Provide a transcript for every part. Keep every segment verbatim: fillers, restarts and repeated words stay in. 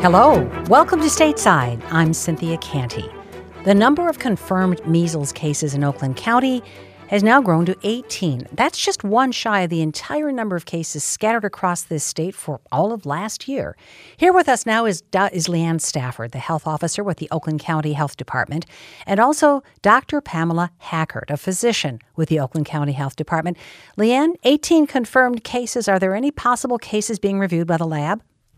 Hello, welcome to Stateside. I'm Cynthia Canty. The number of confirmed measles cases in Oakland County has now grown to eighteen. That's just one shy of the entire number of cases scattered across this state for all of last year. Here with us now is, is Leanne Stafford, the health officer with the Oakland County Health Department, and also Doctor Pamela Hackert, a physician with the Oakland County Health Department. Leanne, eighteen confirmed cases. Are there any possible cases being reviewed by the lab?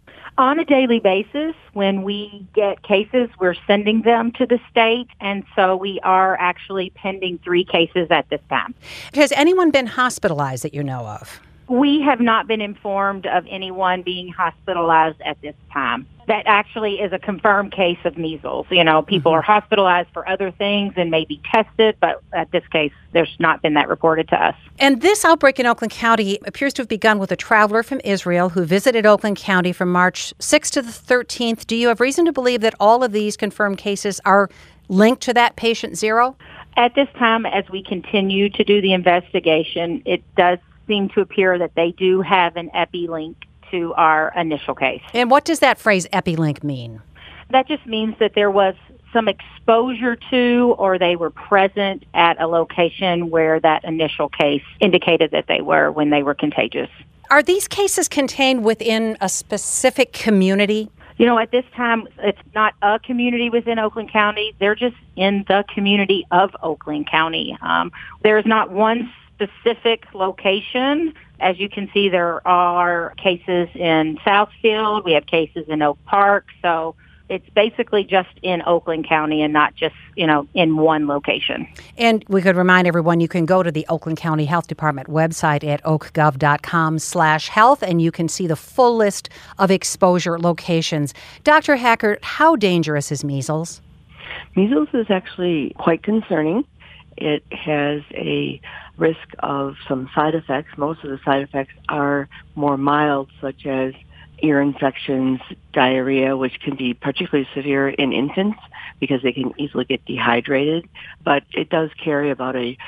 On a daily basis, when we get cases, we're sending them to the state, and so we are actually pending three cases at this time. Has anyone been hospitalized that you know of? We have not been informed of anyone being hospitalized at this time. That actually is a confirmed case of measles. You know, people mm-hmm. are hospitalized for other things and may be tested, but at this case, there's not been that reported to us. And this outbreak in Oakland County appears to have begun with a traveler from Israel who visited Oakland County from March sixth to the thirteenth. Do you have reason to believe that all of these confirmed cases are linked to that patient zero? At this time, as we continue to do the investigation, it does seem to appear that they do have an epi link to our initial case. And what does that phrase epi-link mean? That just means that there was some exposure to, or they were present at a location where that initial case indicated that they were when they were contagious. Are these cases contained within a specific community? You know, at this time, it's not a community within Oakland County. They're just in the community of Oakland County. Um, there's not one specific location. As you can see, there are cases in Southfield. We have cases in Oak Park. So it's basically just in Oakland County and not just, you know, in one location. And we could remind everyone, you can go to the Oakland County Health Department website at oakgov.com slash health, and you can see the full list of exposure locations. Doctor Hackert, how dangerous is measles? Measles is actually quite concerning. It has a risk of some side effects. Most of the side effects are more mild, such as ear infections, diarrhea, which can be particularly severe in infants because they can easily get dehydrated. But it does carry about a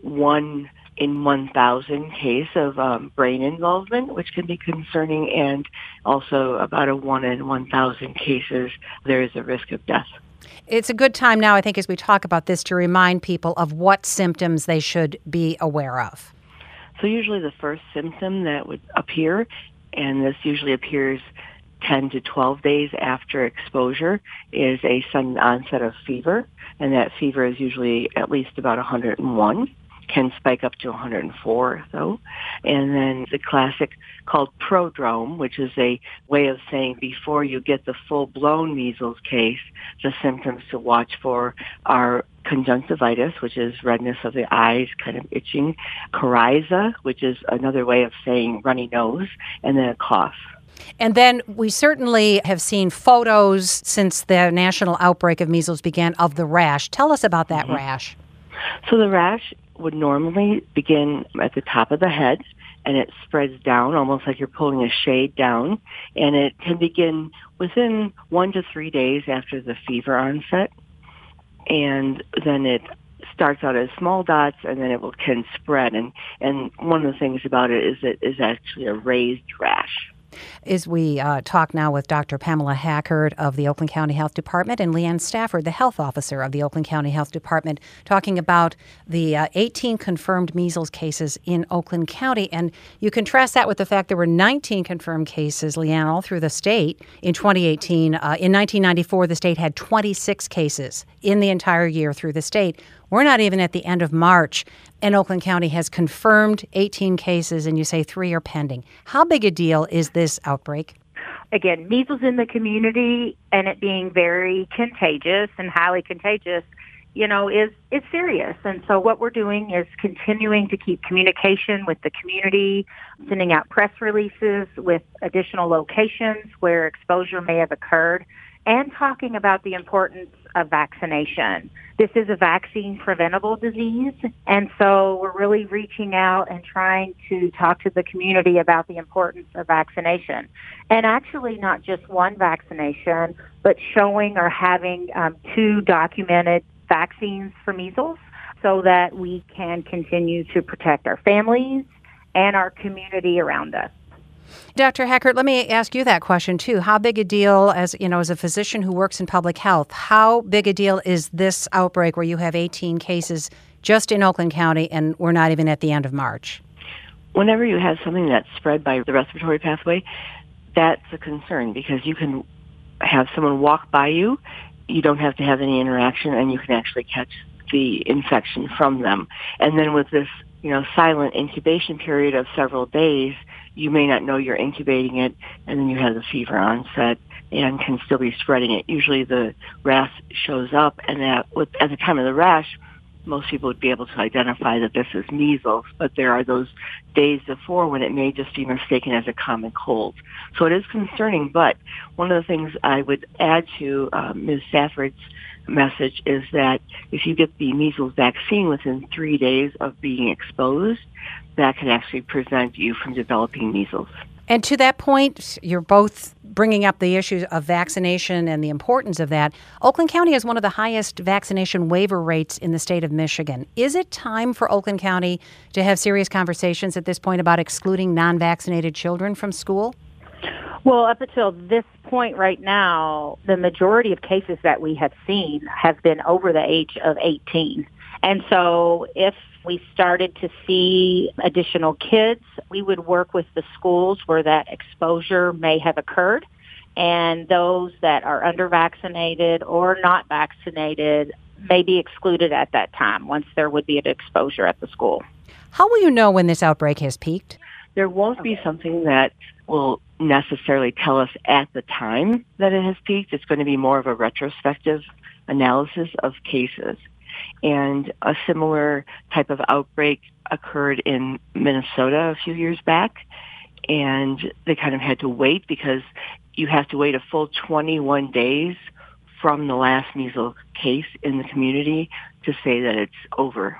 one in one thousand case of um, brain involvement, which can be concerning, and also about a one in one thousand cases there is a risk of death. It's a good time now, I think, as we talk about this, to remind people of what symptoms they should be aware of. So usually the first symptom that would appear, and this usually appears ten to twelve days after exposure, is a sudden onset of fever, and that fever is usually at least about one hundred one. Can spike up to one hundred four, though. And then the classic called prodrome, which is a way of saying before you get the full-blown measles case, the symptoms to watch for are conjunctivitis, which is redness of the eyes, kind of itching, coryza, which is another way of saying runny nose, and then a cough. And then we certainly have seen photos since the national outbreak of measles began of the rash. Tell us about that mm-hmm. rash. So the rash would normally begin at the top of the head, and it spreads down almost like you're pulling a shade down, and it can begin within one to three days after the fever onset, and then it starts out as small dots, and then it will can spread. And, and one of the things about it is it is actually a raised rash. As we uh, talk now with Doctor Pamela Hackert of the Oakland County Health Department and Leanne Stafford, the health officer of the Oakland County Health Department, talking about the uh, eighteen confirmed measles cases in Oakland County. And you contrast that with the fact there were nineteen confirmed cases, Leanne, all through the state in twenty eighteen. Uh, in nineteen ninety-four, the state had twenty-six cases in the entire year through the state. We're not even at the end of March, and Oakland County has confirmed eighteen cases, and you say three are pending. How big a deal is this outbreak? Again, measles in the community and it being very contagious and highly contagious, you know, is, is serious. And so what we're doing is continuing to keep communication with the community, sending out press releases with additional locations where exposure may have occurred, and talking about the importance of vaccination. This is a vaccine-preventable disease, and so we're really reaching out and trying to talk to the community about the importance of vaccination. And actually not just one vaccination, but showing or having um, two documented vaccines for measles so that we can continue to protect our families and our community around us. Doctor Hackert, let me ask you that question too. How big a deal, as you know, as a physician who works in public health, how big a deal is this outbreak where you have eighteen cases just in Oakland County and we're not even at the end of March? Whenever you have something that's spread by the respiratory pathway, that's a concern because you can have someone walk by you, you don't have to have any interaction, and you can actually catch the infection from them. And then with this, you know, silent incubation period of several days, you may not know you're incubating it, and then you have the fever onset and can still be spreading it. Usually the rash shows up, and at, with, at the time of the rash, most people would be able to identify that this is measles, but there are those days before when it may just be mistaken as a common cold. So it is concerning, but one of the things I would add to um, Miz Stafford's message is that if you get the measles vaccine within three days of being exposed, that can actually prevent you from developing measles. And to that point, you're both bringing up the issue of vaccination and the importance of that. Oakland County has one of the highest vaccination waiver rates in the state of Michigan. Is it time for Oakland County to have serious conversations at this point about excluding non-vaccinated children from school? Well, up until this point right now, the majority of cases that we have seen have been over the age of eighteen. And so if we started to see additional kids, we would work with the schools where that exposure may have occurred. And those that are under-vaccinated or not vaccinated may be excluded at that time once there would be an exposure at the school. How will you know when this outbreak has peaked? There won't be something that will necessarily tell us at the time that it has peaked. It's going to be more of a retrospective analysis of cases. And a similar type of outbreak occurred in Minnesota a few years back, and they kind of had to wait because you have to wait a full twenty-one days from the last measles case in the community to say that it's over.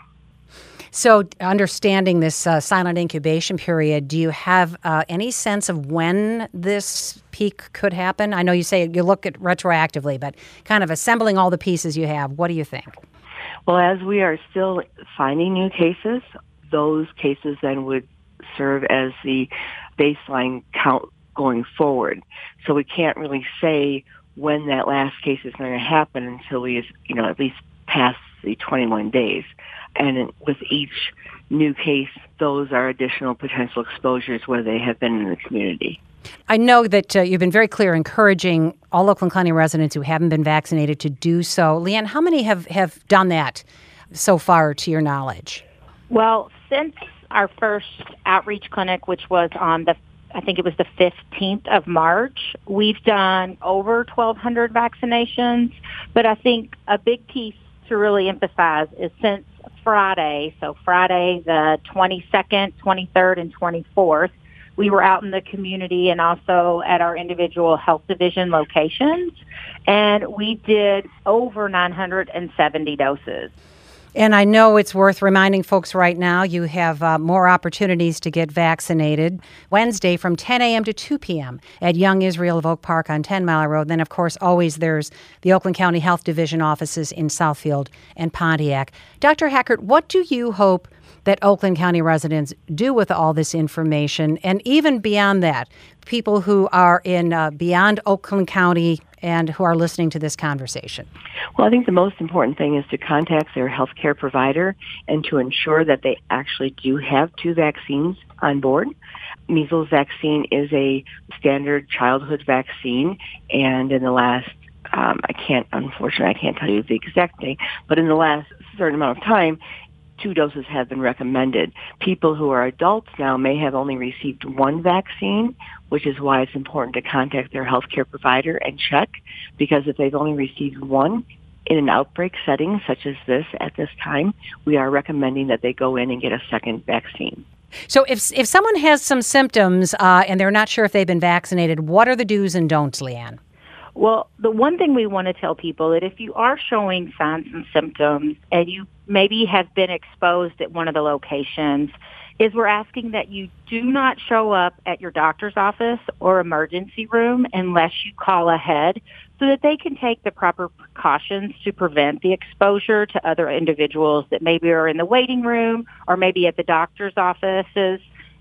So understanding this uh, silent incubation period, do you have uh, any sense of when this peak could happen? I know you say you look at retroactively, but kind of assembling all the pieces you have, what do you think? Well, as we are still finding new cases, those cases then would serve as the baseline count going forward. So we can't really say when that last case is going to happen until we, you know, at least pass the twenty-one days. And with each new case, those are additional potential exposures where they have been in the community. I know that uh, you've been very clear encouraging all Oakland County residents who haven't been vaccinated to do so. Leanne, how many have, have done that so far to your knowledge? Well, since our first outreach clinic, which was on the, I think it was the fifteenth of March, we've done over twelve hundred vaccinations. But I think a big piece to really emphasize is since Friday, so Friday the twenty-second, twenty-third, and twenty-fourth, we were out in the community and also at our individual health division locations, and we did over nine hundred seventy doses. And I know it's worth reminding folks right now, you have uh, more opportunities to get vaccinated Wednesday from ten a.m. to two p.m. at Young Israel of Oak Park on ten Mile Road. Then, of course, always there's the Oakland County Health Division offices in Southfield and Pontiac. Doctor Hackert, what do you hope that Oakland County residents do with all this information? And even beyond that, people who are in uh, beyond Oakland County and who are listening to this conversation? Well, I think the most important thing is to contact their healthcare provider and to ensure that they actually do have two vaccines on board. Measles vaccine is a standard childhood vaccine, and in the last, um, I can't, unfortunately, I can't tell you the exact date, but in the last certain amount of time, two doses have been recommended. People who are adults now may have only received one vaccine, which is why it's important to contact their healthcare provider and check, because if they've only received one in an outbreak setting such as this at this time, we are recommending that they go in and get a second vaccine. So if if someone has some symptoms uh, and they're not sure if they've been vaccinated, what are the do's and don'ts, Leanne? Well, the one thing we want to tell people that if you are showing signs and symptoms and you maybe have been exposed at one of the locations, is we're asking that you do not show up at your doctor's office or emergency room unless you call ahead so that they can take the proper precautions to prevent the exposure to other individuals that maybe are in the waiting room or maybe at the doctor's offices.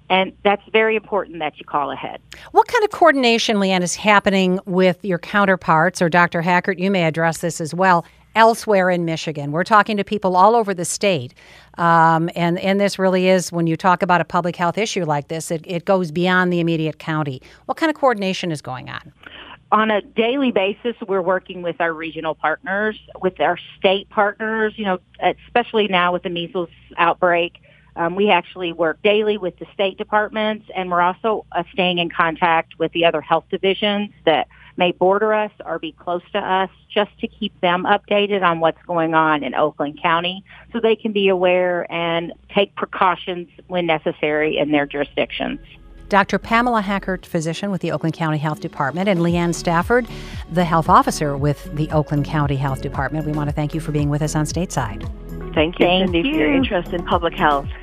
And that's very important that you call ahead. What kind of coordination, Leanne, is happening with your counterparts, or Doctor Hackert, you may address this as well, elsewhere in Michigan? We're talking to people all over the state. Um, and, and this really is, when you talk about a public health issue like this, it, it goes beyond the immediate county. What kind of coordination is going on? On a daily basis, we're working with our regional partners, with our state partners, you know, especially now with the measles outbreak. Um, we actually work daily with the state departments, and we're also uh, staying in contact with the other health divisions that may border us or be close to us, just to keep them updated on what's going on in Oakland County so they can be aware and take precautions when necessary in their jurisdictions. Doctor Pamela Hackert, physician with the Oakland County Health Department, and Leanne Stafford, the health officer with the Oakland County Health Department. We want to thank you for being with us on Stateside. Thank you, Thank Cindy, you. for your interest in public health.